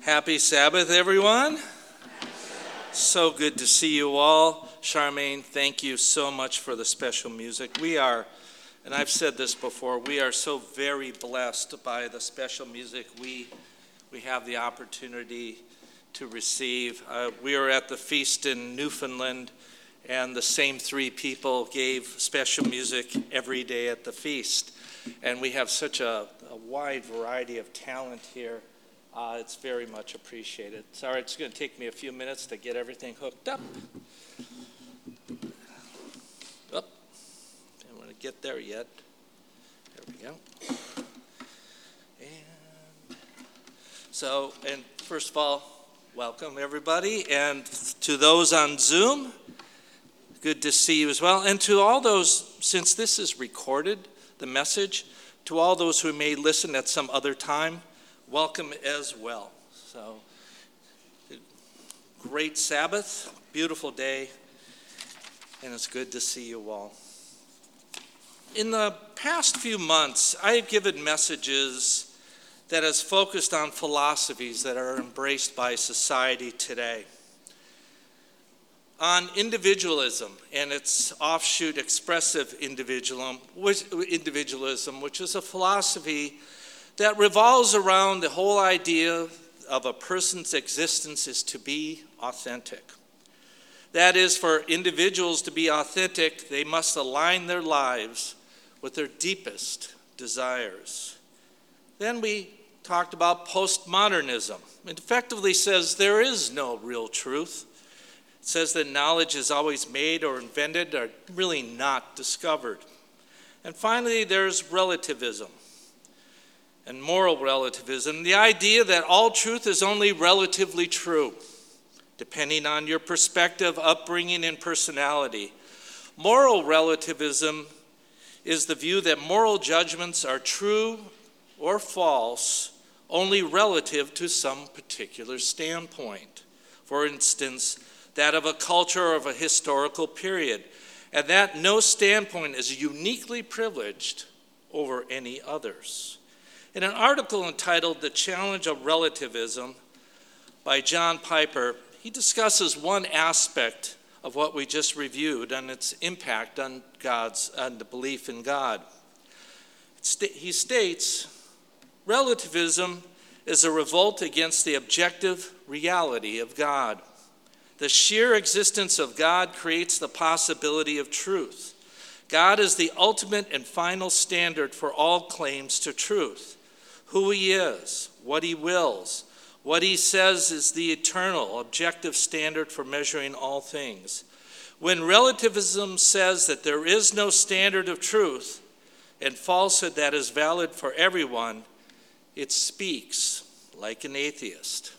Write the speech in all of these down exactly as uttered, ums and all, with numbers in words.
Happy Sabbath, everyone. So good to see you all. Charmaine, thank you so much for the special music. We are, and I've said this before, we are so very blessed by the special music we we have the opportunity to receive. Uh, we were at the feast in Newfoundland, and the same three people gave special music every day at the feast. And we have such a, a wide variety of talent here. Uh, it's very much appreciated. Sorry, it's going to take me a few minutes to get everything hooked up. Oh, don't want to get there yet. There we go. And so, and first of all, welcome everybody. And to those on Zoom, good to see you as well. And to all those, since this is recorded, the message, to all those who may listen at some other time, welcome as well. So, great Sabbath, beautiful day, and it's good to see you all. In the past few months, I've given messages that has focused on philosophies that are embraced by society today. On individualism and its offshoot expressive individualism, which, individualism, which is a philosophy that revolves around the whole idea of a person's existence is to be authentic. That is, for individuals to be authentic, they must align their lives with their deepest desires. Then we talked about postmodernism. It effectively says there is no real truth. It says that knowledge is always made or invented or really not discovered. And finally, there's relativism and moral relativism, the idea that all truth is only relatively true, depending on your perspective, upbringing, and personality. Moral relativism is the view that moral judgments are true or false only relative to some particular standpoint. For instance, that of a culture or of a historical period, and that no standpoint is uniquely privileged over any others. In an article entitled "The Challenge of Relativism" by John Piper, he discusses one aspect of what we just reviewed and its impact on God's, on the belief in God. He states, relativism is a revolt against the objective reality of God. The sheer existence of God creates the possibility of truth. God is the ultimate and final standard for all claims to truth. Who he is, what he wills, what he says is the eternal, objective standard for measuring all things. When relativism says that there is no standard of truth and falsehood that is valid for everyone, it speaks like an atheist.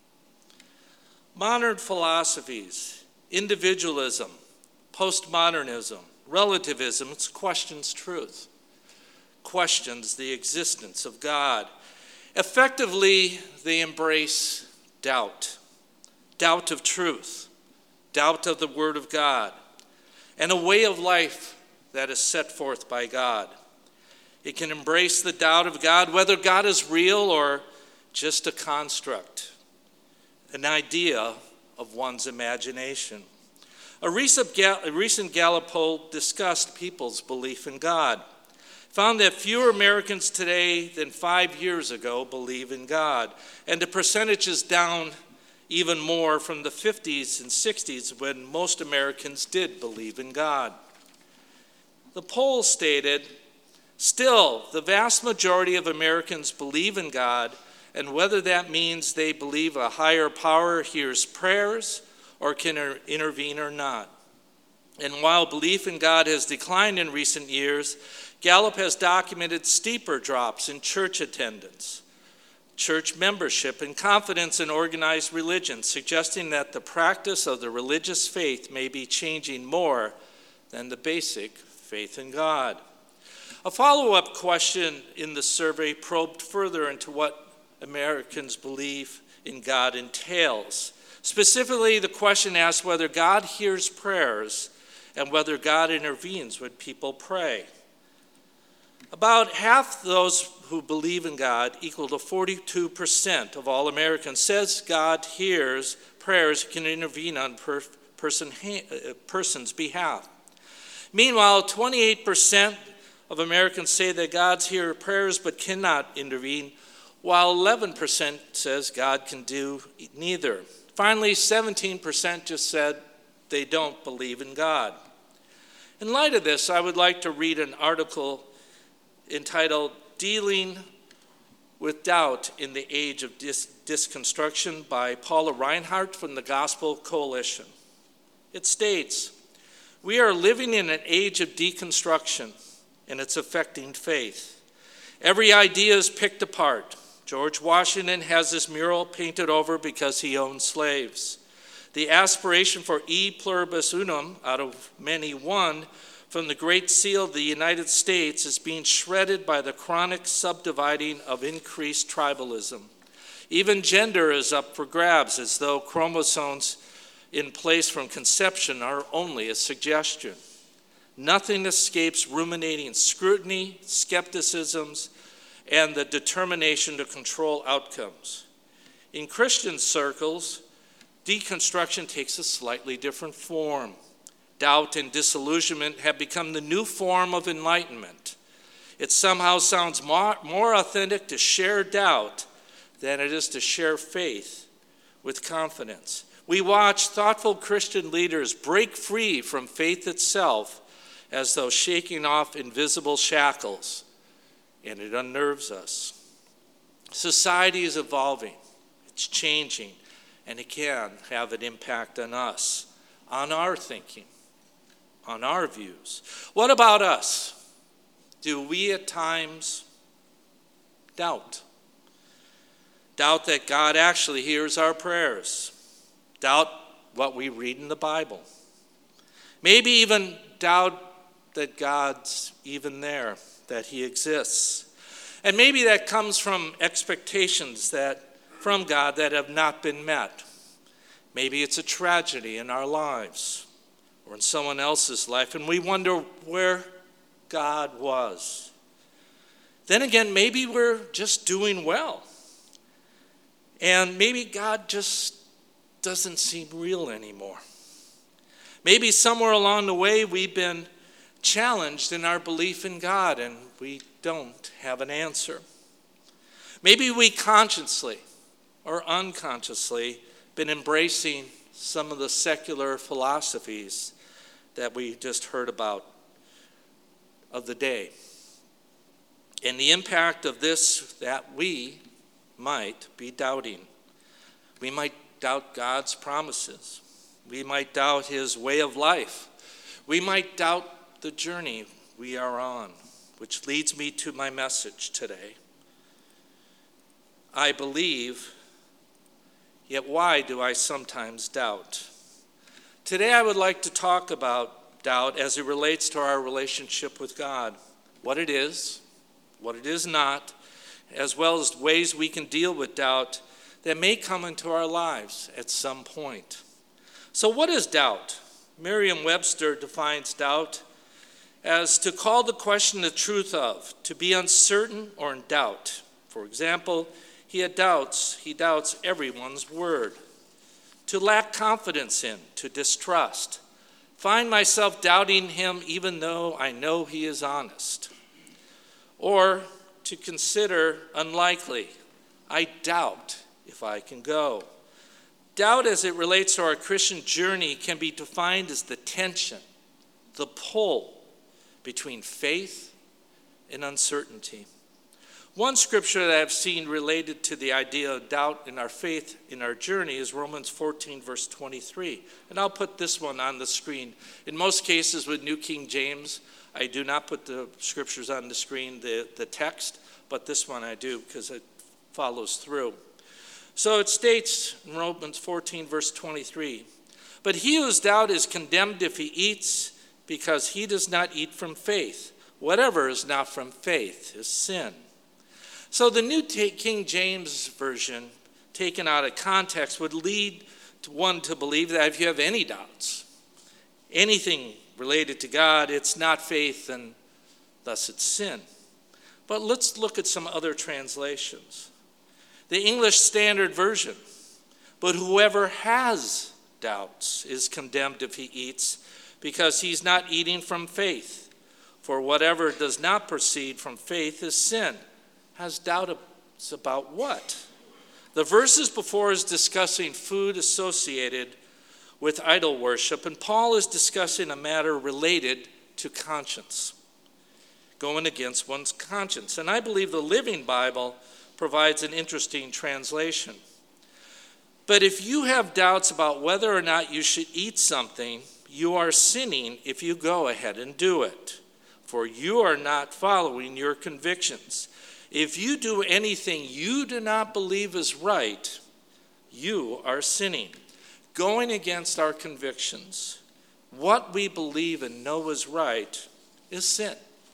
Modern philosophies, individualism, postmodernism, relativism, it questions truth, questions the existence of God. Effectively, they embrace doubt, doubt of truth, doubt of the Word of God, and a way of life that is set forth by God. It can embrace the doubt of God, whether God is real or just a construct, an idea of one's imagination. A recent, Gal- a recent Gallup poll discussed people's belief in God. Found that fewer Americans today than five years ago believe in God. And the percentage is down even more from the fifties and sixties when most Americans did believe in God. The poll stated, still, the vast majority of Americans believe in God, and whether that means they believe a higher power hears prayers or can intervene or not. And while belief in God has declined in recent years, Gallup has documented steeper drops in church attendance, church membership, and confidence in organized religion, suggesting that the practice of the religious faith may be changing more than the basic faith in God. A follow-up question in the survey probed further into what Americans' belief in God entails. Specifically, the question asked whether God hears prayers and whether God intervenes when people pray. About half those who believe in God, equal to forty-two percent of all Americans, says God hears prayers, can intervene on per person, uh, person's behalf. Meanwhile, twenty-eight percent of Americans say that God hears prayers but cannot intervene, while eleven percent says God can do neither. Finally, seventeen percent just said they don't believe in God. In light of this, I would like to read an article entitled Dealing with Doubt in the Age of Dis- Disconstruction by Paula Reinhardt from the Gospel Coalition. It states, "We are living in an age of deconstruction, and it's affecting faith. Every idea is picked apart. George Washington has this mural painted over because he owned slaves. The aspiration for e pluribus unum, out of many one, from the Great Seal of the United States is being shredded by the chronic subdividing of increased tribalism. Even gender is up for grabs, as though chromosomes in place from conception are only a suggestion. Nothing escapes ruminating scrutiny, skepticisms, and the determination to control outcomes. In Christian circles, deconstruction takes a slightly different form. Doubt and disillusionment have become the new form of enlightenment. It somehow sounds more, more authentic to share doubt than it is to share faith with confidence. We watch thoughtful Christian leaders break free from faith itself as though shaking off invisible shackles, and it unnerves us. Society is evolving, it's changing, and it can have an impact on us, on our thinking, on our views. What about us? Do we at times doubt? Doubt that God actually hears our prayers. Doubt what we read in the Bible. Maybe even doubt that God's even there, that he exists. And maybe that comes from expectations that from God that have not been met. Maybe it's a tragedy in our lives or in someone else's life, and we wonder where God was. Then again, maybe we're just doing well. And maybe God just doesn't seem real anymore. Maybe somewhere along the way we've been challenged in our belief in God and we don't have an answer. Maybe we consciously or unconsciously been embracing some of the secular philosophies that we just heard about of the day. And the impact of this, that we might be doubting. We might doubt God's promises. We might doubt his way of life. We might doubt the journey we are on, which leads me to my message today. I believe, yet why do I sometimes doubt? Today I would like to talk about doubt as it relates to our relationship with God, what it is, what it is not, as well as ways we can deal with doubt that may come into our lives at some point. So what is doubt? Merriam-Webster defines doubt as to call the question the truth of, to be uncertain or in doubt. For example, he doubts, he doubts everyone's word. To lack confidence in, to distrust. Find myself doubting him even though I know he is honest. Or to consider unlikely. I doubt if I can go. Doubt as it relates to our Christian journey can be defined as the tension, the pull between faith and uncertainty. One scripture that I've seen related to the idea of doubt in our faith in our journey is Romans fourteen, verse twenty-three. And I'll put this one on the screen. In most cases with New King James, I do not put the scriptures on the screen, the, the text, but this one I do because it follows through. So it states in Romans fourteen, verse twenty-three, but he whose doubt is condemned if he eats, because he does not eat from faith. Whatever is not from faith is sin. So the New King James Version, taken out of context, would lead to one to believe that if you have any doubts, anything related to God, it's not faith and thus it's sin. But let's look at some other translations. The English Standard Version, but whoever has doubts is condemned if he eats, because he's not eating from faith. For whatever does not proceed from faith is sin. Has doubts about what? The verses before is discussing food associated with idol worship, and Paul is discussing a matter related to conscience, going against one's conscience. And I believe the Living Bible provides an interesting translation. But if you have doubts about whether or not you should eat something, you are sinning if you go ahead and do it, for you are not following your convictions. If you do anything you do not believe is right, you are sinning, going against our convictions. What we believe and know is right is sin.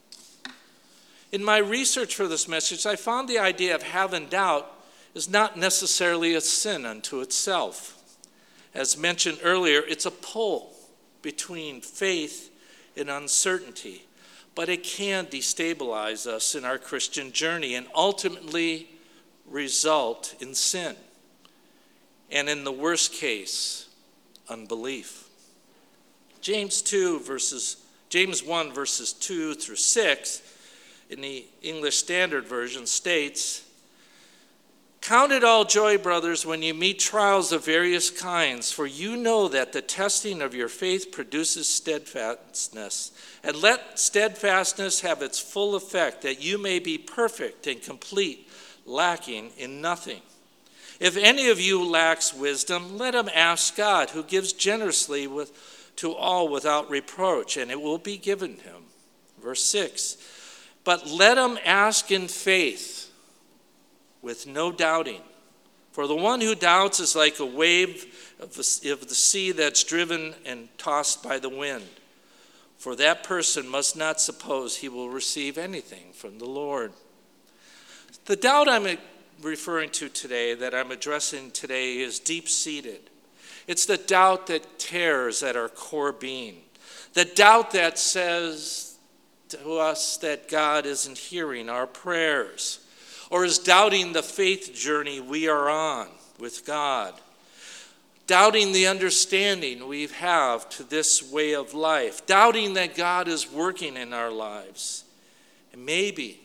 In my research for this message, I found the idea of having doubt is not necessarily a sin unto itself. As mentioned earlier, it's a pull between faith and uncertainty, but it can destabilize us in our Christian journey and ultimately result in sin, and in the worst case, unbelief. James two verses James one verses two through six in the English Standard Version states, "Count it all joy, brothers, when you meet trials of various kinds, for you know that the testing of your faith produces steadfastness. And let steadfastness have its full effect, that you may be perfect and complete, lacking in nothing. If any of you lacks wisdom, let him ask God, who gives generously with, to all without reproach, and it will be given him." Verse six, "But let him ask in faith, with no doubting. For the one who doubts is like a wave of the, of the sea that's driven and tossed by the wind. For that person must not suppose he will receive anything from the Lord." The doubt I'm referring to today, that I'm addressing today, is deep-seated. It's the doubt that tears at our core being. The doubt that says to us that God isn't hearing our prayers, or is doubting the faith journey we are on with God, doubting the understanding we have to this way of life, doubting that God is working in our lives, and maybe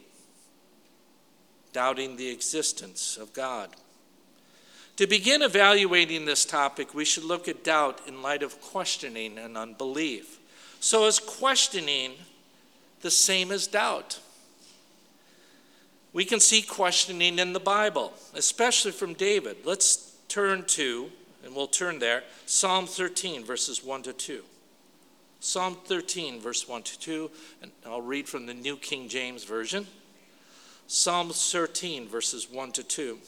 doubting the existence of God. To begin evaluating this topic, we should look at doubt in light of questioning and unbelief. So is questioning the same as doubt? We can see questioning in the Bible, especially from David. Let's turn to, and we'll turn there, Psalm thirteen, verses one to two. Psalm thirteen, verse one to two, and I'll read from the New King James Version. Psalm thirteen, verses one to two.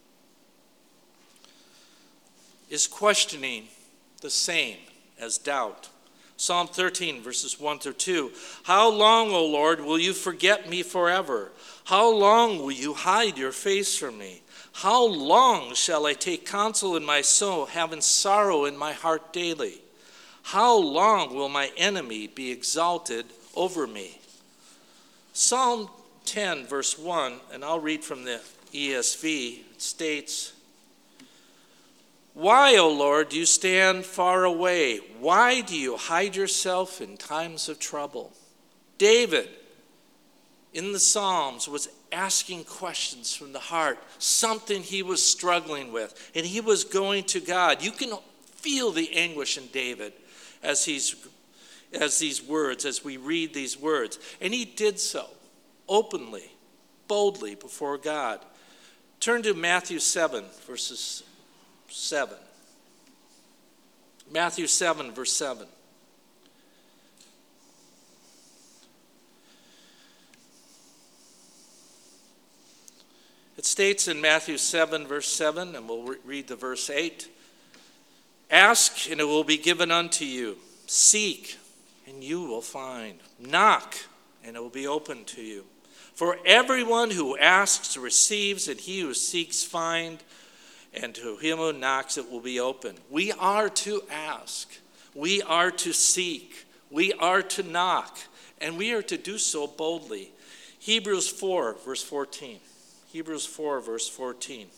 Is questioning the same as doubt? Psalm thirteen, verses one through two. "How long, O Lord, will you forget me forever? How long will you hide your face from me? How long shall I take counsel in my soul, having sorrow in my heart daily? How long will my enemy be exalted over me?" Psalm ten, verse one, and I'll read from the E S V, states, "Why, O Lord, do you stand far away? Why do you hide yourself in times of trouble?" David, in the Psalms, was asking questions from the heart, something he was struggling with, and he was going to God. You can feel the anguish in David as he's, as these words, as we read these words. And he did so openly, boldly before God. Turn to Matthew seven, verses seven. Matthew seven, verse seven. It states in Matthew seven, verse seven, and we'll re- read the verse eight. "Ask, and it will be given unto you. Seek, and you will find. Knock, and it will be opened to you. For everyone who asks receives, and he who seeks finds, and to him who knocks it will be open." We are to ask. We are to seek. We are to knock. And we are to do so boldly. Hebrews four, verse fourteen. Hebrews four, verse fourteen.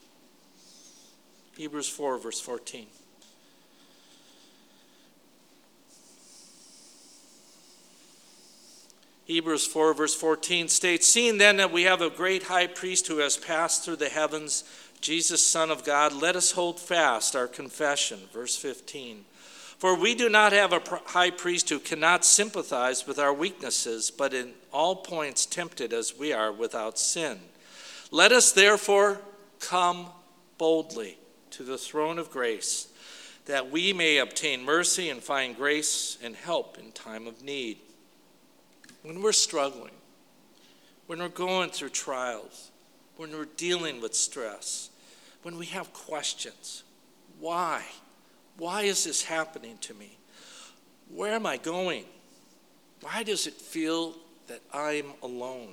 Hebrews four, verse fourteen. Hebrews four, verse fourteen states, "Seeing then that we have a great high priest who has passed through the heavens, Jesus, Son of God, let us hold fast our confession." Verse fifteen. "For we do not have a high priest who cannot sympathize with our weaknesses, but in all points tempted as we are without sin. Let us therefore come boldly to the throne of grace, that we may obtain mercy and find grace and help in time of need." When we're struggling, when we're going through trials, when we're dealing with stress, when we have questions, why? Why is this happening to me? Where am I going? Why does it feel that I'm alone?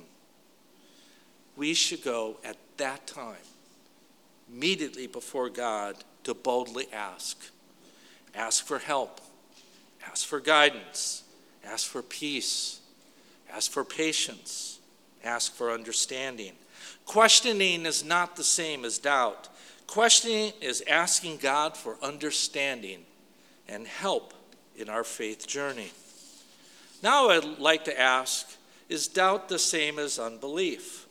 We should go at that time, immediately before God, to boldly ask. Ask for help. Ask for guidance. Ask for peace. Ask for patience. Ask for understanding. Questioning is not the same as doubt. Questioning is asking God for understanding and help in our faith journey. Now I'd like to ask, is doubt the same as unbelief?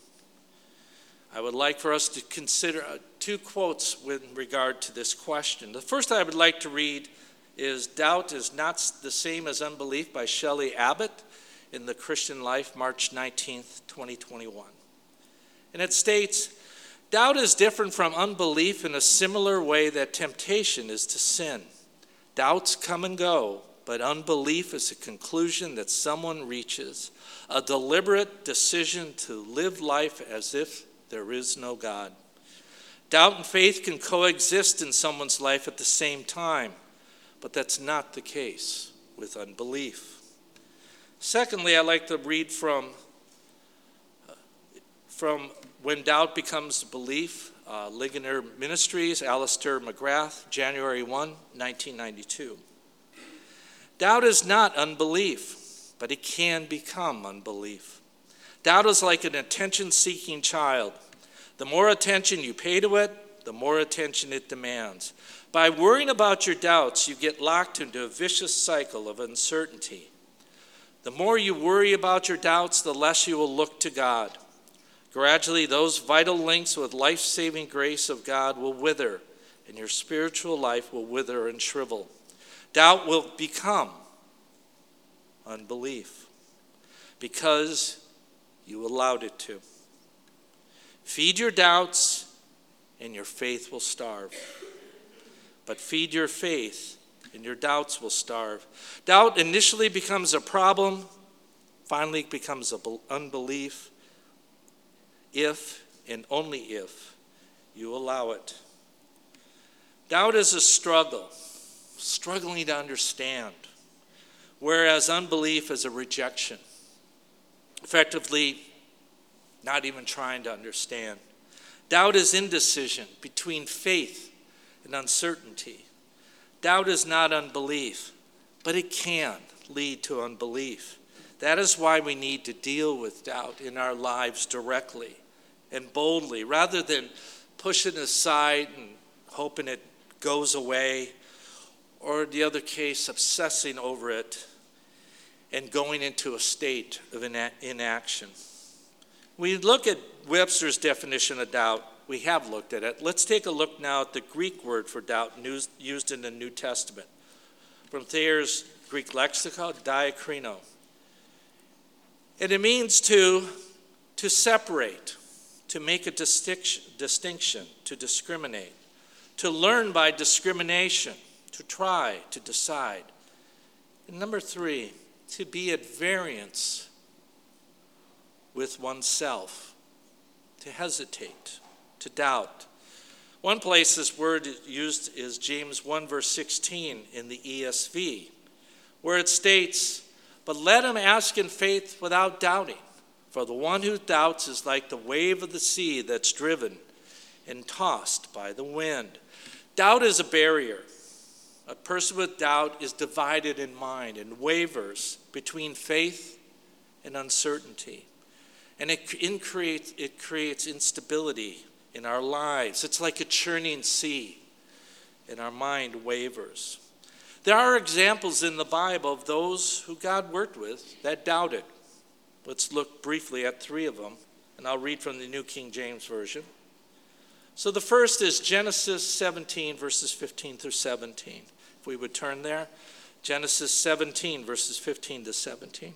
I would like for us to consider two quotes with regard to this question. The first I would like to read is "Doubt is Not the Same as Unbelief" by Shelley Abbott in The Christian Life, March nineteenth, twenty twenty-one. And it states, "Doubt is different from unbelief in a similar way that temptation is to sin. Doubts come and go, but unbelief is a conclusion that someone reaches, a deliberate decision to live life as if there is no God. Doubt and faith can coexist in someone's life at the same time, but that's not the case with unbelief." Secondly, I'd like to read from, uh, from When Doubt Becomes Belief, uh, Ligonier Ministries, Alistair McGrath, January first, nineteen ninety-two. "Doubt is not unbelief, but it can become unbelief. Doubt is like an attention-seeking child. The more attention you pay to it, the more attention it demands. By worrying about your doubts, you get locked into a vicious cycle of uncertainty. The more you worry about your doubts, the less you will look to God. Gradually, those vital links with life-saving grace of God will wither, and your spiritual life will wither and shrivel. Doubt will become unbelief because you allowed it to. Feed your doubts, and your faith will starve. But feed your faith, and your doubts will starve. Doubt initially becomes a problem, finally becomes an unbelief, if and only if you allow it. Doubt is a struggle, struggling to understand, whereas unbelief is a rejection, effectively not even trying to understand. Doubt is indecision between faith and uncertainty. Doubt is not unbelief, but it can lead to unbelief. That is why we need to deal with doubt in our lives directly and boldly, rather than pushing it aside and hoping it goes away, or the other case, obsessing over it and going into a state of inaction. We look at Webster's definition of doubt. We have looked at it. Let's take a look now at the Greek word for doubt used in the New Testament. From Thayer's Greek lexicon, diakrino. And it means to, to separate, to make a distinction, distinction, to discriminate, to learn by discrimination, to try, to decide. And number three, to be at variance with oneself, to hesitate, to doubt. One place this word used is James one verse sixteen in the E S V, where it states, "But let him ask in faith without doubting, for the one who doubts is like the wave of the sea that's driven and tossed by the wind." Doubt is a barrier. A person with doubt is divided in mind and wavers between faith and uncertainty. And it, in create, it creates instability in our lives. It's like a churning sea, and our mind wavers. There are examples in the Bible of those who God worked with that doubted. Let's look briefly at three of them, and I'll read from the New King James Version. So the first is Genesis seventeen, verses fifteen through seventeen. If we would turn there, Genesis seventeen, verses fifteen to seventeen.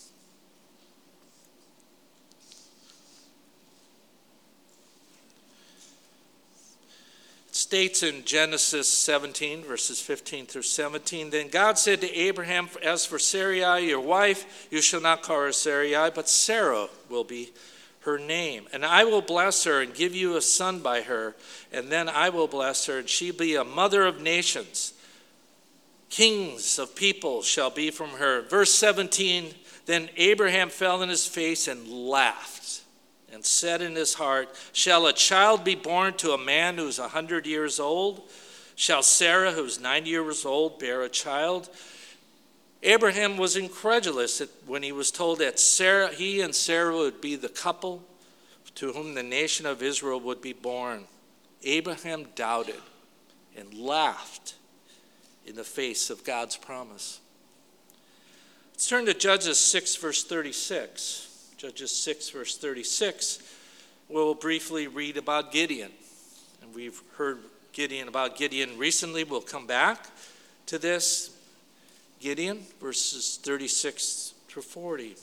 It states in Genesis seventeen, verses fifteen through seventeen, Then God said to Abraham, As for Sarai, your wife, you shall not call her Sarai, but Sarah will be her name. And I will bless her and give you a son by her, and then I will bless her, and she be a mother of nations. Kings of people shall be from her. Verse seventeen, Then Abraham fell on his face and laughed, and said in his heart, Shall a child be born to a man who is a hundred years old? Shall Sarah, who is ninety years old, bear a child? Abraham was incredulous when he was told that Sarah, he and Sarah would be the couple to whom the nation of Israel would be born. Abraham doubted and laughed in the face of God's promise. Let's turn to Judges six, verse thirty-six. Judges six, verse thirty-six. We'll briefly read about Gideon. And we've heard Gideon about Gideon recently. We'll come back to this. Gideon, verses thirty-six through forty.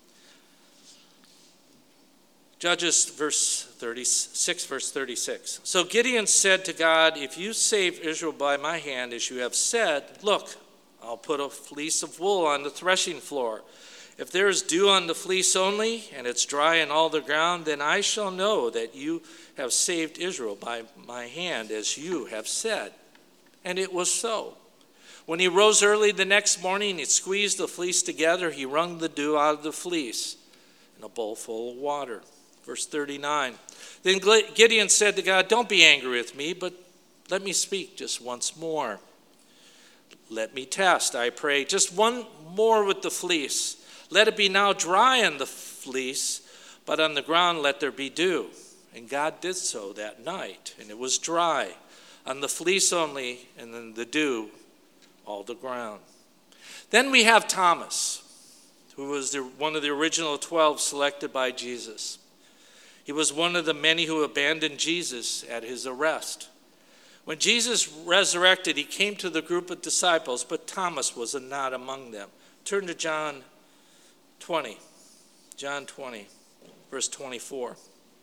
Judges verse thirty-six, verse thirty-six. So Gideon said to God, If you save Israel by my hand, as you have said, look, I'll put a fleece of wool on the threshing floor. If there is dew on the fleece only, and it's dry in all the ground, then I shall know that you have saved Israel by my hand, as you have said. And it was so. When he rose early the next morning, he squeezed the fleece together. He wrung the dew out of the fleece in a bowl full of water. Verse thirty-nine. Then Gideon said to God, Don't be angry with me, but let me speak just once more. Let me test, I pray, just one more with the fleece. Let it be now dry on the fleece, but on the ground let there be dew. And God did so that night, and it was dry on the fleece only, and then the dew all the ground. Then we have Thomas, who was the, one of the original twelve selected by Jesus. He was one of the many who abandoned Jesus at his arrest. When Jesus resurrected, he came to the group of disciples, but Thomas was not among them. Turn to John twenty. John twenty, verse twenty-four.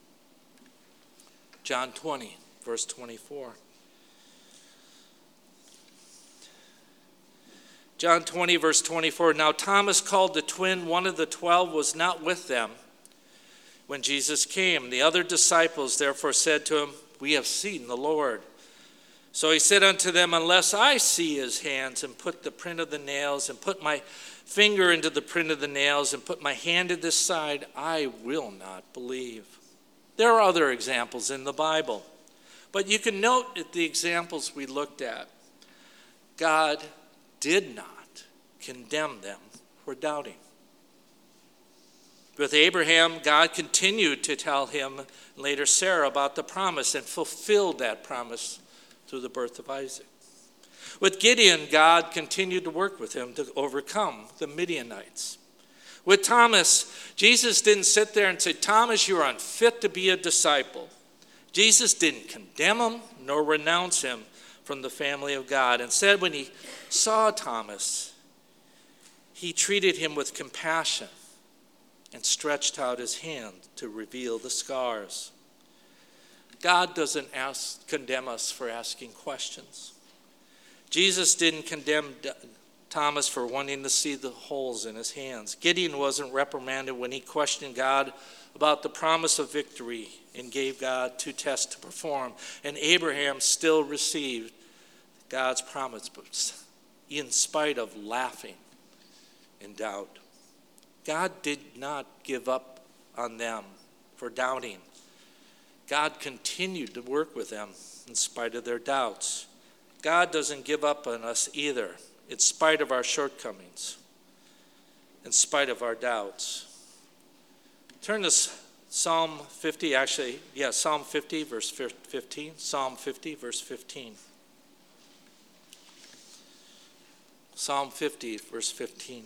John twenty, verse twenty-four. John twenty, verse twenty-four. Now Thomas, called the twin, one of the twelve, was not with them when Jesus came. The other disciples therefore said to him, We have seen the Lord. So he said unto them, Unless I see his hands, and put the print of the nails, and put my finger into the print of the nails, and put my hand in this side, I will not believe. There are other examples in the Bible, but you can note at the examples we looked at, God did not condemn them for doubting. With Abraham, God continued to tell him, later Sarah, about the promise and fulfilled that promise through the birth of Isaac. With Gideon, God continued to work with him to overcome the Midianites. With Thomas, Jesus didn't sit there and say, Thomas, you're unfit to be a disciple. Jesus didn't condemn him nor renounce him from the family of God. Instead, when he saw Thomas, he treated him with compassion and stretched out his hand to reveal the scars. God doesn't ask, condemn us for asking questions. Jesus didn't condemn Thomas for wanting to see the holes in his hands. Gideon wasn't reprimanded when he questioned God about the promise of victory and gave God two tests to perform. And Abraham still received God's promise in spite of laughing and doubt. God did not give up on them for doubting. God continued to work with them in spite of their doubts. God doesn't give up on us either, in spite of our shortcomings, in spite of our doubts. Turn to Psalm fifty, actually, yeah, Psalm fifty, verse fifteen. Psalm fifty, verse fifteen. Psalm fifty, verse fifteen.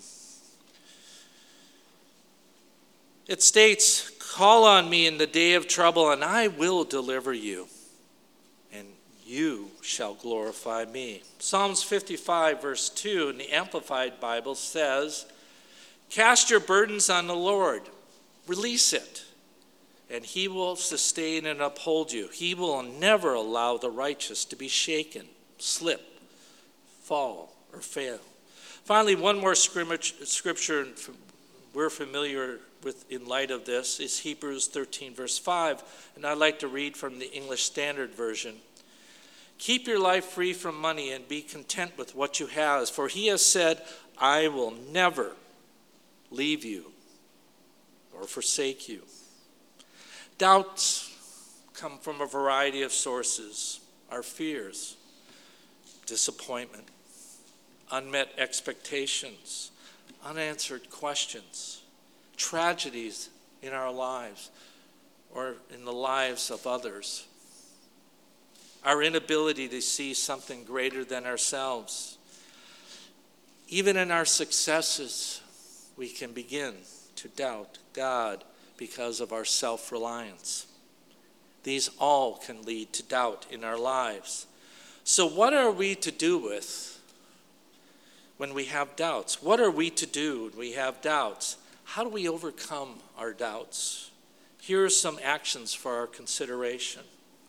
It states, "Call on me in the day of trouble, and I will deliver you, and you shall glorify me." Psalms fifty-five, verse two in the Amplified Bible says, "Cast your burdens on the Lord, release it, and he will sustain and uphold you. He will never allow the righteous to be shaken, slip, fall, or fail." Finally, one more scripture we're familiar with in light of this is Hebrews thirteen, verse five, and I'd like to read from the English Standard Version. "Keep your life free from money and be content with what you have, for he has said, 'I will never leave you or forsake you.'" Doubts come from a variety of sources. Our fears, disappointment, unmet expectations, unanswered questions, tragedies in our lives or in the lives of others, our inability to see something greater than ourselves. Even in our successes, we can begin to doubt God because of our self-reliance. These all can lead to doubt in our lives. So what are we to do with when we have doubts? What are we to do when we have doubts? How do we overcome our doubts? Here are some actions for our consideration.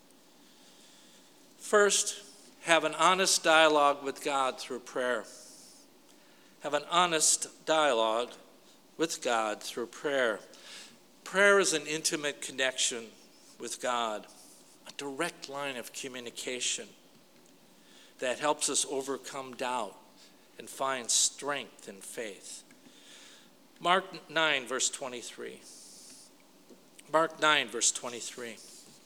First, have an honest dialogue with God through prayer. Have an honest dialogue with God through prayer. Prayer is an intimate connection with God, a direct line of communication that helps us overcome doubt and find strength in faith. Mark nine, verse twenty-three. Mark nine, verse twenty-three.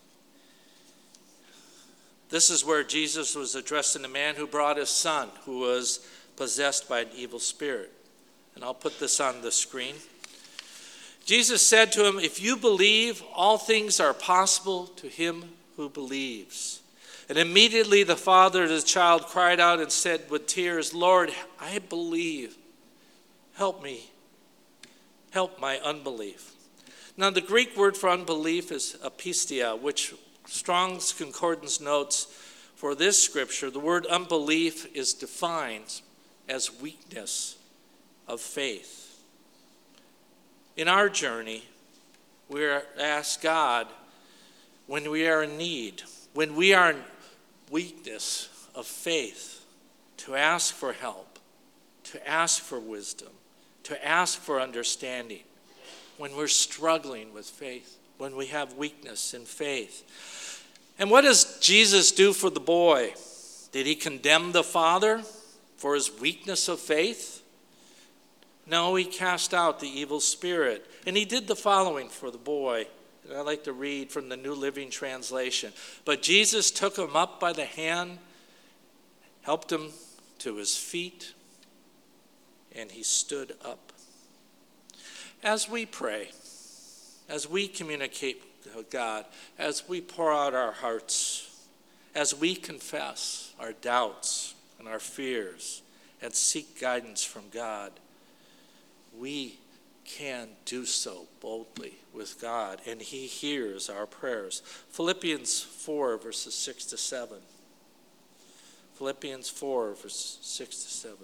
This is where Jesus was addressing a man who brought his son, who was possessed by an evil spirit. And I'll put this on the screen. Jesus said to him, "If you believe, all things are possible to him who believes." And immediately the father of the child cried out and said with tears, "Lord, I believe. Help me. Help my unbelief." Now the Greek word for unbelief is apistia, which Strong's Concordance notes for this scripture, the word unbelief is defined as weakness of faith. In our journey, we are asked God when we are in need, when we are in weakness of faith, to ask for help, to ask for wisdom, to ask for understanding. When we're struggling with faith, when we have weakness in faith. And what does Jesus do for the boy? Did he condemn the father for his weakness of faith? No, he cast out the evil spirit. And he did the following for the boy. And I'd like to read from the New Living Translation. "But Jesus took him up by the hand, helped him to his feet, and he stood up." As we pray, as we communicate with God, as we pour out our hearts, as we confess our doubts and our fears and seek guidance from God, we can do so boldly with God, and he hears our prayers. Philippians four, verses six to seven. Philippians four, verses six to seven.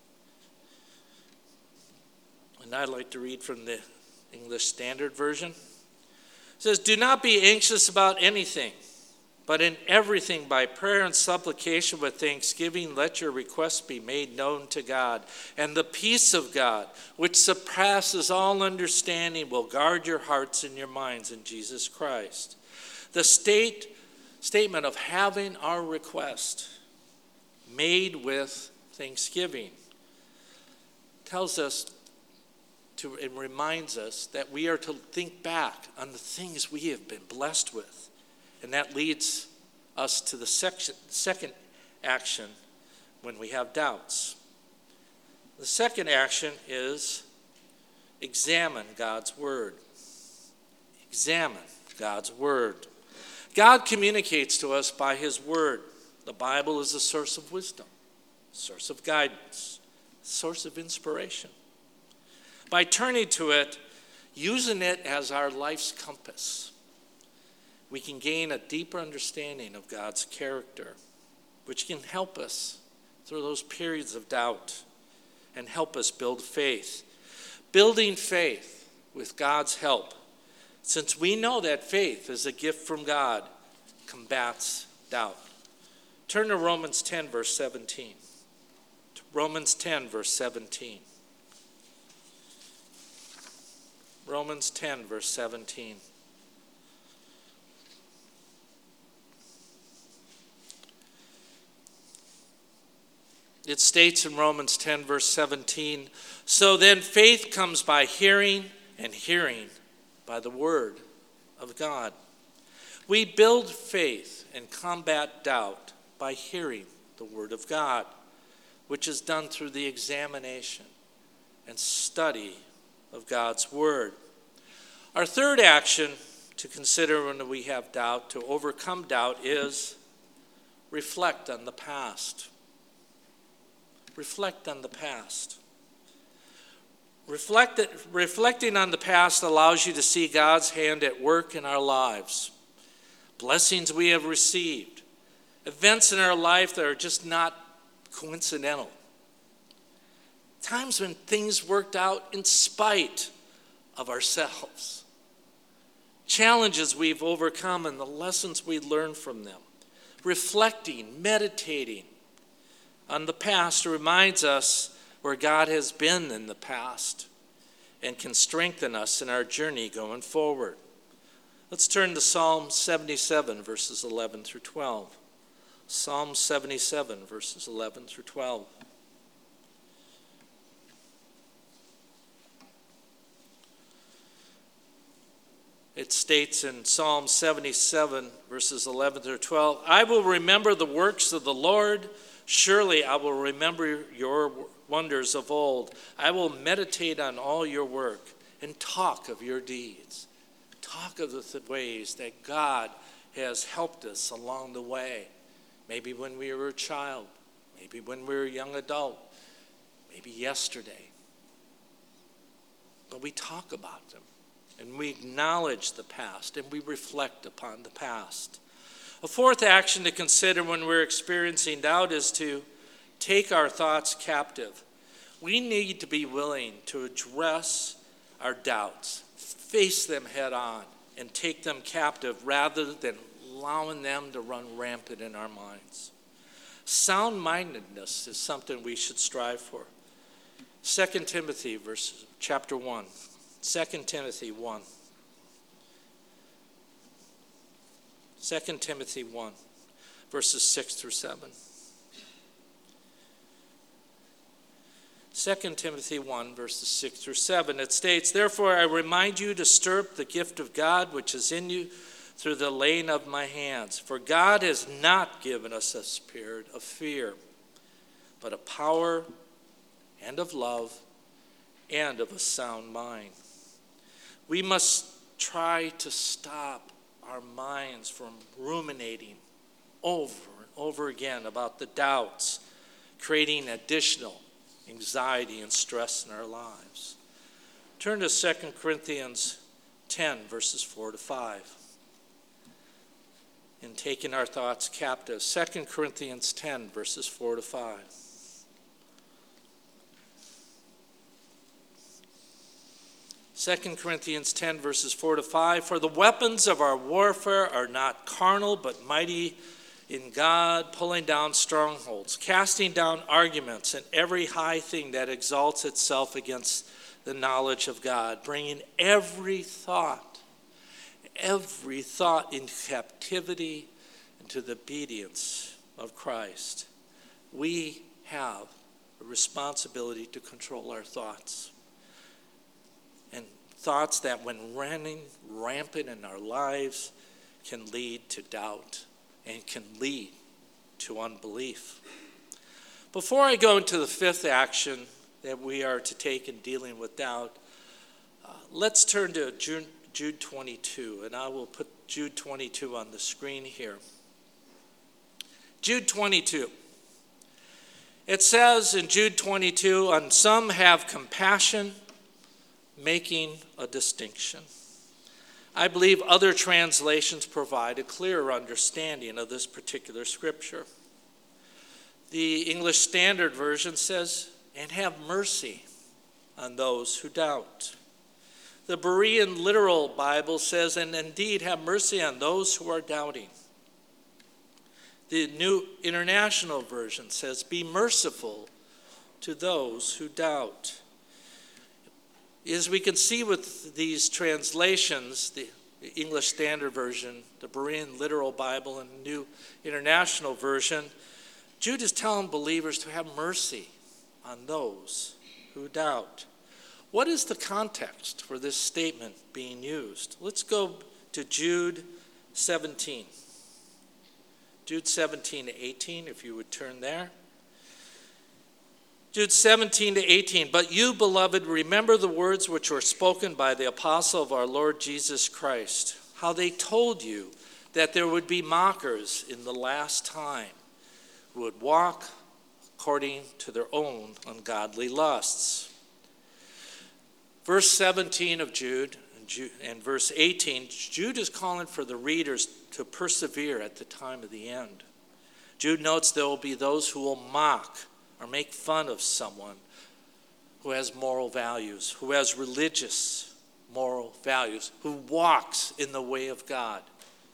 And I'd like to read from the English Standard Version. It says, "Do not be anxious about anything, but in everything by prayer and supplication with thanksgiving, let your requests be made known to God. And the peace of God, which surpasses all understanding, will guard your hearts and your minds in Jesus Christ." The state, statement of having our request made with thanksgiving tells us to, it reminds us that we are to think back on the things we have been blessed with. And that leads us to the section, second action when we have doubts. The second action is examine God's word. Examine God's word. God communicates to us by his word. The Bible is a source of wisdom, source of guidance, source of inspiration. By turning to it, using it as our life's compass, we can gain a deeper understanding of God's character, which can help us through those periods of doubt and help us build faith. Building faith with God's help, since we know that faith is a gift from God, combats doubt. Turn to Romans ten, verse seventeen. Romans ten, verse seventeen. Romans ten, verse seventeen. It states in Romans ten, verse seventeen, so then faith comes by hearing, and hearing by the word of God. We build faith and combat doubt by hearing the word of God, which is done through the examination and study of God's word. Our third action to consider when we have doubt, to overcome doubt, is reflect on the past. Reflect on the past. Reflect, reflecting on the past allows you to see God's hand at work in our lives. Blessings we have received. Events in our life that are just not coincidental. Times when things worked out in spite of ourselves. Challenges we've overcome and the lessons we learned from them. Reflecting, meditating on the past reminds us where God has been in the past and can strengthen us in our journey going forward. Let's turn to Psalm seventy-seven, verses eleven through twelve. Psalm seventy-seven, verses eleven through twelve. It states in Psalm seventy-seven, verses eleven through twelve, I will remember the works of the Lord. Surely I will remember your wonders of old. I will meditate on all your work and talk of your deeds. Talk of the ways that God has helped us along the way. Maybe when we were a child, maybe when we were a young adult, maybe yesterday. But we talk about them and we acknowledge the past and we reflect upon the past. A fourth action to consider when we're experiencing doubt is to take our thoughts captive. We need to be willing to address our doubts, face them head on, and take them captive rather than allowing them to run rampant in our minds. Sound-mindedness is something we should strive for. Second Timothy verse, chapter one. Second Timothy one. Second Timothy one, verses six through seven. Second Timothy one, verses six through seven, it states, therefore I remind you to stir up the gift of God which is in you through the laying of my hands. For God has not given us a spirit of fear, but of power and of love and of a sound mind. We must try to stop our minds from ruminating over and over again about the doubts, creating additional anxiety and stress in our lives. Turn to Second Corinthians ten, verses four to five. In taking our thoughts captive, Second Corinthians ten, verses four to five. Second Corinthians ten, verses four to five, for the weapons of our warfare are not carnal, but mighty in God, pulling down strongholds, casting down arguments and every high thing that exalts itself against the knowledge of God, bringing every thought, every thought in captivity into the obedience of Christ. We have a responsibility to control our thoughts. And thoughts that when running rampant in our lives can lead to doubt and can lead to unbelief. Before I go into the fifth action that we are to take in dealing with doubt, uh, let's turn to Jude twenty-two, and I will put Jude twenty-two on the screen here. Jude twenty-two. It says in Jude twenty-two, "On some have compassion, making a distinction." I believe other translations provide a clearer understanding of this particular scripture. The English Standard Version says, "And have mercy on those who doubt." The Berean Literal Bible says, "And indeed have mercy on those who are doubting." The New International Version says, "Be merciful to those who doubt." As we can see with these translations, the English Standard Version, the Berean Literal Bible, and the New International Version, Jude is telling believers to have mercy on those who doubt. What is the context for this statement being used? Let's go to Jude seventeen. Jude seventeen to eighteen, if you would turn there. Jude seventeen to eighteen, "But you, beloved, remember the words which were spoken by the apostle of our Lord Jesus Christ, how they told you that there would be mockers in the last time, who would walk according to their own ungodly lusts." Verse seventeen of Jude and verse eighteen, Jude is calling for the readers to persevere at the time of the end. Jude notes there will be those who will mock or make fun of someone who has moral values, who has religious moral values, who walks in the way of God.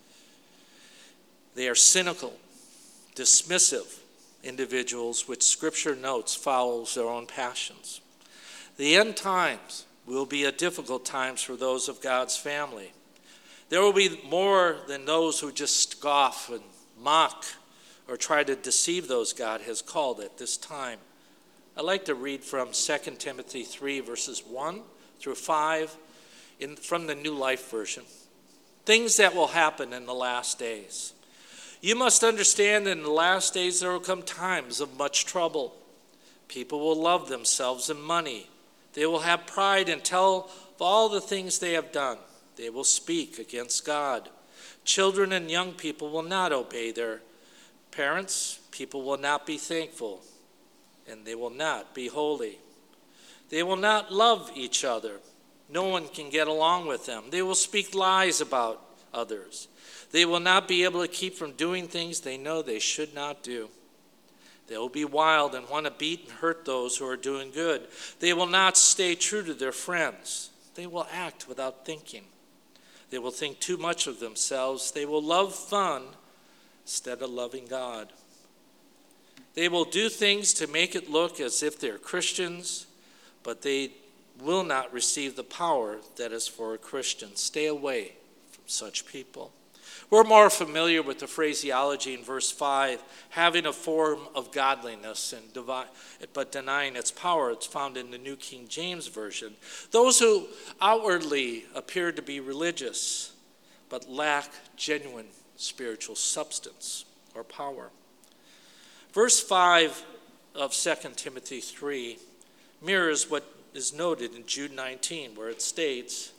They are cynical, dismissive individuals, which Scripture notes follows their own passions. The end times will be a difficult times for those of God's family. There will be more than those who just scoff and mock or try to deceive those God has called at this time. I'd like to read from Second Timothy three, verses one through five in, from the New Life Version. Things that will happen in the last days. "You must understand in the last days there will come times of much trouble. People will love themselves and money. They will have pride and tell of all the things they have done. They will speak against God. Children and young people will not obey their parents. People will not be thankful, and they will not be holy. They will not love each other. No one can get along with them. They will speak lies about others. They will not be able to keep from doing things they know they should not do. They will be wild and want to beat and hurt those who are doing good. They will not stay true to their friends. They will act without thinking. They will think too much of themselves. They will love fun instead of loving God. They will do things to make it look as if they're Christians, but they will not receive the power that is for a Christian. Stay away from such people." We're more familiar with the phraseology in verse five, having a form of godliness and divine, but denying its power. It's found in the New King James Version. Those who outwardly appear to be religious, but lack genuine spiritual substance or power. Verse five of Second Timothy three mirrors what is noted in Jude nineteen, where it states,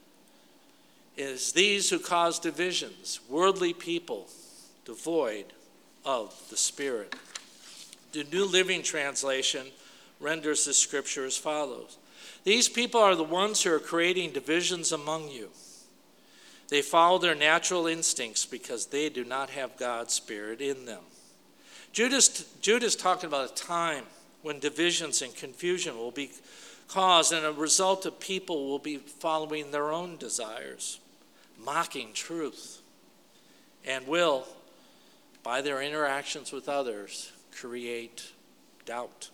"Is these who cause divisions, worldly people, devoid of the Spirit." The New Living Translation renders this scripture as follows: "These people are the ones who are creating divisions among you. They follow their natural instincts because they do not have God's Spirit in them." Jude is, Jude is talking about a time when divisions and confusion will be caused, and a result of people will be following their own desires, mocking truth, and will, by their interactions with others, create doubt.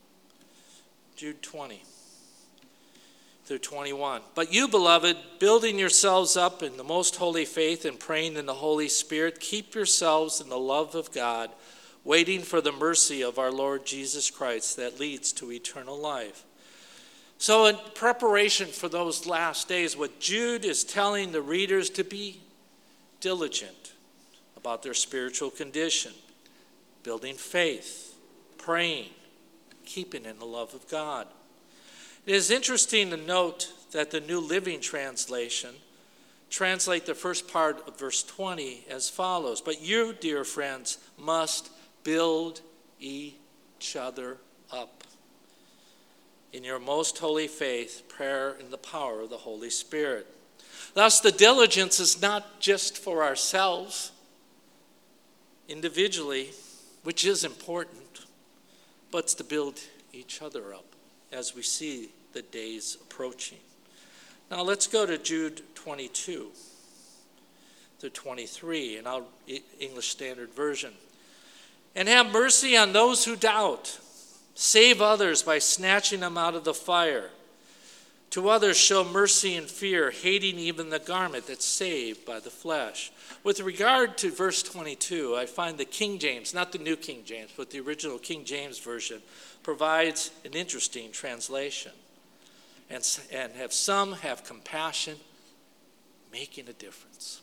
Jude twenty through twenty-one. "But you, beloved, building yourselves up in the most holy faith and praying in the Holy Spirit, keep yourselves in the love of God, waiting for the mercy of our Lord Jesus Christ that leads to eternal life." So in preparation for those last days, what Jude is telling the readers to be diligent about their spiritual condition, building faith, praying, keeping in the love of God. It is interesting to note that the New Living Translation translate the first part of verse twenty as follows. But you, dear friends, must build each other up in your most holy faith, prayer, and the power of the Holy Spirit. Thus, the diligence is not just for ourselves individually, which is important, but it's to build each other up as we see the days approaching. Now let's go to Jude twenty-two to twenty-three, and I'll English Standard Version. And have mercy on those who doubt. Save others by snatching them out of the fire. To others show mercy and fear, hating even the garment that's saved by the flesh. With regard to verse twenty-two, I find the King James, not the New King James, but the original King James Version, provides an interesting translation. And, and have some have compassion, making a difference.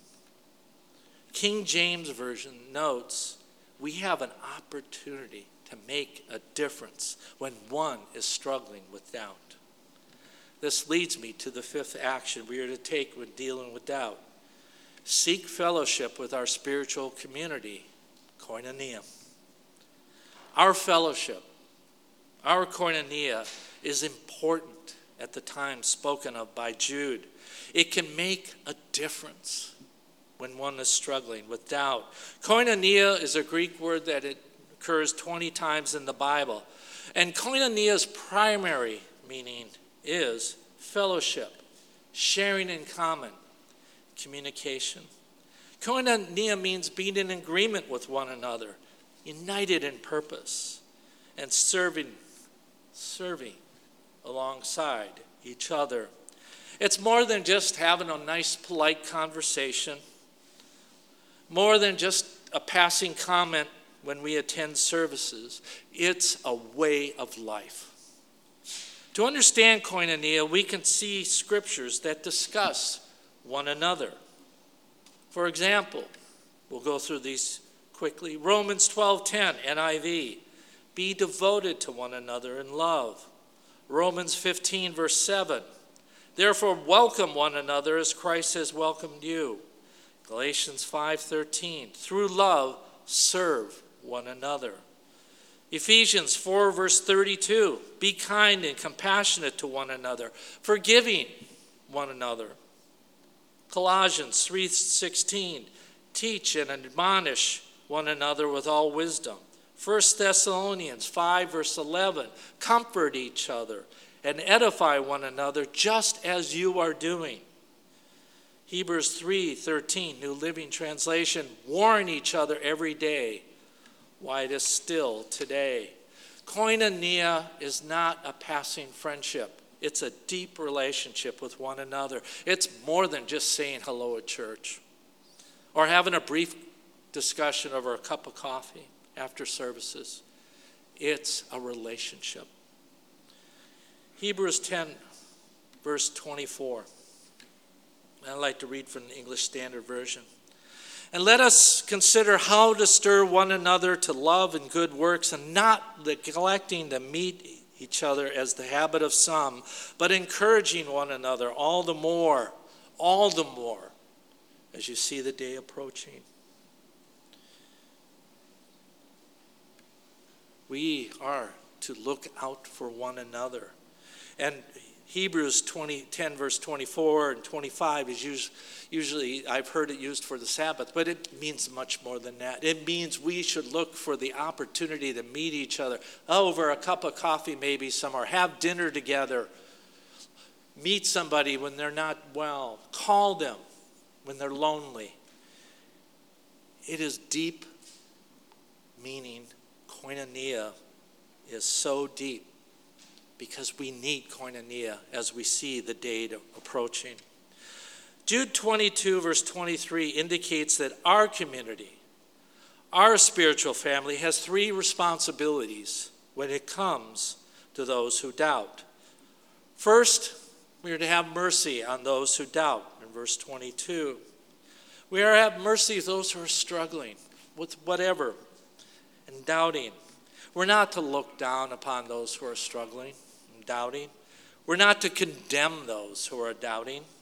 King James Version notes, we have an opportunity to make a difference when one is struggling with doubt. This leads me to the fifth action we are to take when dealing with doubt. Seek fellowship with our spiritual community, koinonia. Our fellowship, our koinonia, is important at the time spoken of by Jude. It can make a difference when one is struggling with doubt. Koinonia is a Greek word that it occurs twenty times in the Bible. And koinonia's primary meaning is fellowship, sharing in common, communication. Koinonia means being in agreement with one another, united in purpose, and serving, serving alongside each other. It's more than just having a nice, polite conversation, more than just a passing comment when we attend services. It's a way of life. To understand koinonia, we can see scriptures that discuss one another. For example, we'll go through these quickly. Romans twelve ten, N I V. Be devoted to one another in love. Romans fifteen, verse seven. Therefore, welcome one another as Christ has welcomed you. Galatians five thirteen. Through love, serve one another. Ephesians four, verse thirty-two. Be kind and compassionate to one another, forgiving one another. Colossians three sixteen. Teach and admonish one another with all wisdom. First Thessalonians five, verse eleven. Comfort each other and edify one another just as you are doing. Hebrews three thirteen, New Living Translation. Warn each other every day why it is still today. Koinonia is not a passing friendship. It's a deep relationship with one another. It's more than just saying hello at church or having a brief discussion over a cup of coffee after services. It's a relationship. Hebrews ten, verse twenty-four. I'd like to read from the English Standard Version. And let us consider how to stir one another to love and good works, and not neglecting to meet each other as the habit of some, but encouraging one another all the more, all the more, as you see the day approaching. We are to look out for one another. And Hebrews twenty, ten, verse twenty-four and twenty-five is used, usually, I've heard it used for the Sabbath, but it means much more than that. It means we should look for the opportunity to meet each other over a cup of coffee maybe somewhere, have dinner together, meet somebody when they're not well, call them when they're lonely. It is deep meaning. Koinonia is so deep, because we need koinonia as we see the day approaching. Jude twenty-two, verse twenty-three indicates that our community, our spiritual family, has three responsibilities when it comes to those who doubt. First, we are to have mercy on those who doubt, in verse twenty-two. We are to have mercy of those who are struggling with whatever and doubting. We're not to look down upon those who are struggling and doubting. We're not to condemn those who are doubting,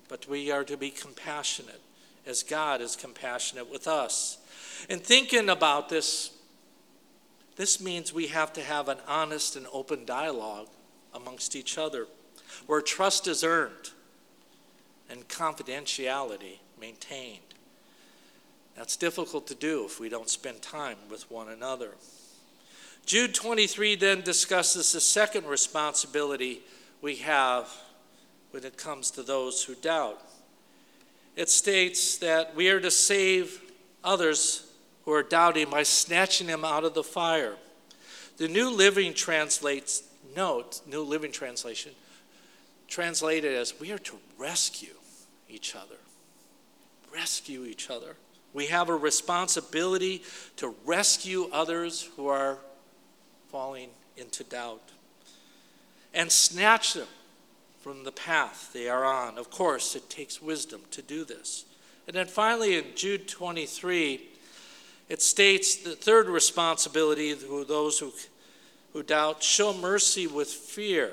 but we are to be compassionate as God is compassionate with us. And thinking about this, this means we have to have an honest and open dialogue amongst each other, where trust is earned and confidentiality maintained. That's difficult to do if we don't spend time with one another. Jude twenty-three then discusses the second responsibility we have when it comes to those who doubt. It states that we are to save others who are doubting by snatching them out of the fire. The New Living translates, note, New Living Translation, translated as we are to rescue each other. Rescue each other. We have a responsibility to rescue others who are falling into doubt and snatch them from the path they are on. Of course, it takes wisdom to do this. And then finally in Jude twenty-three, it states the third responsibility to those who, who doubt, show mercy with fear,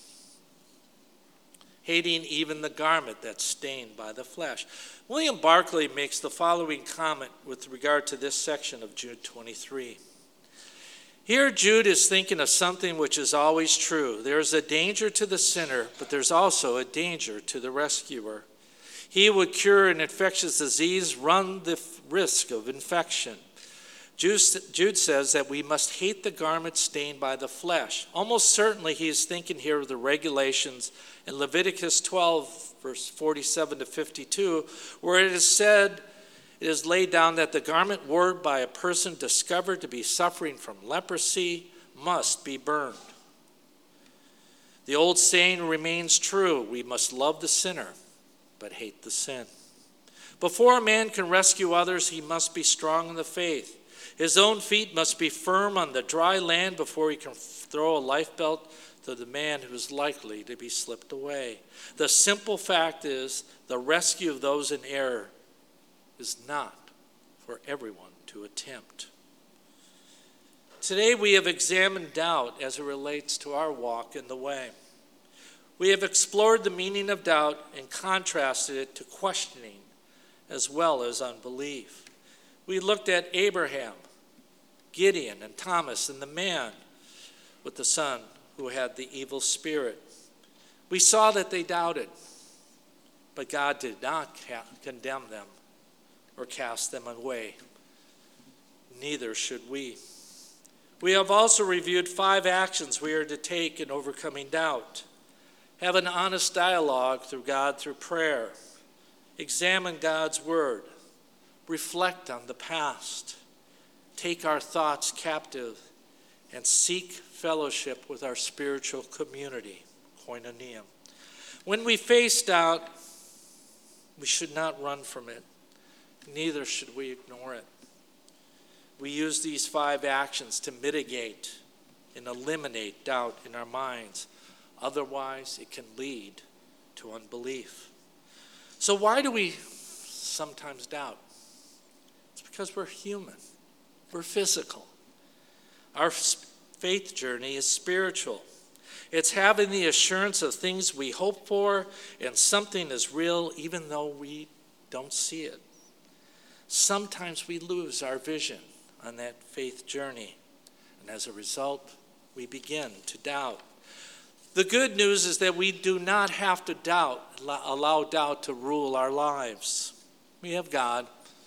hating even the garment that's stained by the flesh. William Barclay makes the following comment with regard to this section of Jude twenty-three. Here Jude is thinking of something which is always true. There is a danger to the sinner, but there's also a danger to the rescuer. He who would cure an infectious disease run the risk of infection. Jude says that we must hate the garment stained by the flesh. Almost certainly he is thinking here of the regulations in Leviticus twelve, verse forty-seven to fifty-two, where it is said, it is laid down that the garment worn by a person discovered to be suffering from leprosy must be burned. The old saying remains true, we must love the sinner, but hate the sin. Before a man can rescue others, he must be strong in the faith. His own feet must be firm on the dry land before he can throw a life belt to the man who is likely to be slipped away. The simple fact is, the rescue of those in error is not for everyone to attempt. Today we have examined doubt as it relates to our walk in the way. We have explored the meaning of doubt and contrasted it to questioning as well as unbelief. We looked at Abraham, Gideon, and Thomas, and the man with the son who had the evil spirit. We saw that they doubted, but God did not ca- condemn them or cast them away. Neither should we. We have also reviewed five actions we are to take in overcoming doubt. Have an honest dialogue through God through prayer. Examine God's word. Reflect on the past. Take our thoughts captive and seek fellowship with our spiritual community, koinonia. When we face doubt, we should not run from it. Neither should we ignore it. We use these five actions to mitigate and eliminate doubt in our minds. Otherwise, it can lead to unbelief. So why do we sometimes doubt? It's because we're human. We're physical. Our faith journey is spiritual. It's having the assurance of things we hope for and something is real even though we don't see it. Sometimes we lose our vision on that faith journey, and as a result, we begin to doubt. The good news is that we do not have to doubt, allow doubt to rule our lives. We have God,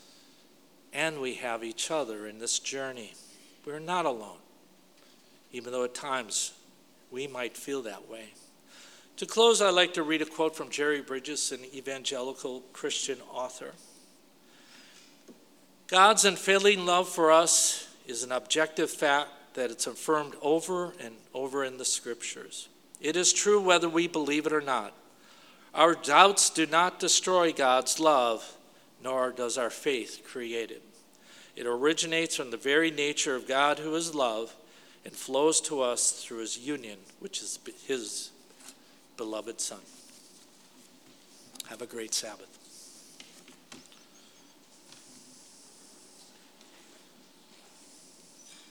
and we have each other in this journey. We're not alone, even though at times we might feel that way. To close, I'd like to read a quote from Jerry Bridges, an evangelical Christian author. God's unfailing love for us is an objective fact that it's affirmed over and over in the scriptures. It is true whether we believe it or not. Our doubts do not destroy God's love, nor does our faith create it. It originates from the very nature of God who is love and flows to us through his union, which is his beloved Son. Have a great Sabbath.